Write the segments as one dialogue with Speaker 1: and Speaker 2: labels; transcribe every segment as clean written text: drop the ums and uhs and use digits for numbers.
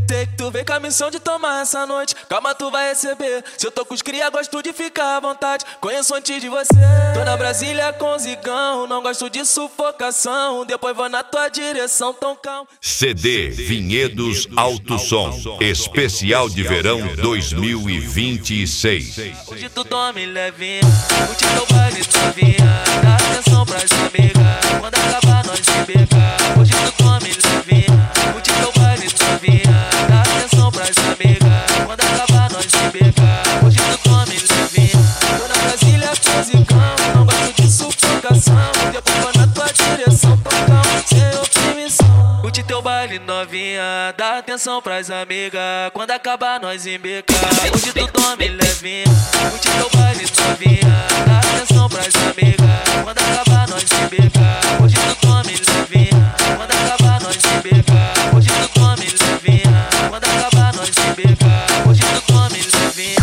Speaker 1: Sei que tu vem com a missão de tomar essa noite. Calma, tu vai receber. Se eu tô com os cria, gosto de ficar à vontade. Conheço antes de você. Tô na Brasília com zigão. Não gosto de sufocação. Depois vou na tua direção, tão calmo.
Speaker 2: CD Vinhedos Alto Som Especial de Verão 2026.
Speaker 1: Hoje tu tome levinha, curte teu baile novinha. Dá atenção pras amigas, quando acabar nós se becar. Hoje tu tome levinha, curte teu baile novinha. Dá atenção pras amigas, quando acabar nós se becar. Hoje tu tome levinha, tô na Brasília com zicão. Não gosto de sufocação, depois vou na tua direção, tocão, sem oprimição. Curte teu baile novinha, dá atenção pras amigas, quando acabar nós embecar. Hoje tu tome levinha, curte teu baile novinha, dá atenção pras amigas, quando acabar nós embecar. Hoje tu tome levinha, quando acabar nós embecar. Hoje tu tome levinha, quando acabar nós embecar. Hoje tu tome levinha.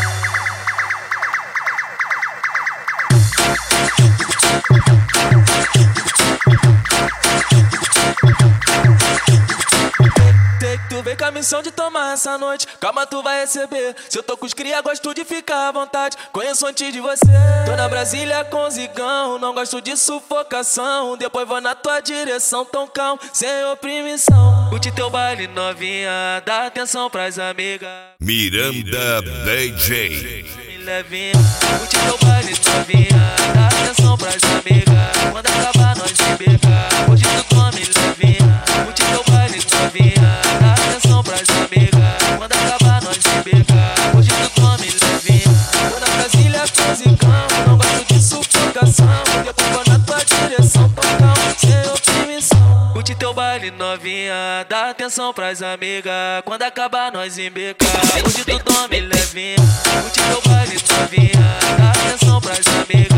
Speaker 1: Sei que tu vem com a missão de tomar essa noite. Calma, tu vai receber. Se eu tô com os cria, gosto de ficar à vontade. Conheço antes de você. Tô na Brasília com zigão. Não gosto de sufocação. Depois vou na tua direção, tão calmo, sem oprimição. Curte teu baile novinha, dá atenção pras amigas.
Speaker 2: Miranda DJ.
Speaker 1: Levinha, curte teu baile novinha, dá atenção pras amigas, quando acabar nós se becar. Hoje tu tome levinha, curte teu baile novinha, dá atenção pras amigas, quando acabar nós se becar. Hoje tu tome levinha, tô na Brasília com zicão. Não gosto de sufocação, depois vou na tua direção, tocão, sem oprimição. Curte teu baile novinha, dá atenção pras amigas, quando acabar nós embecar. Hoje tu tome levinha, curte teu baile novinha, dá atenção pras amigas.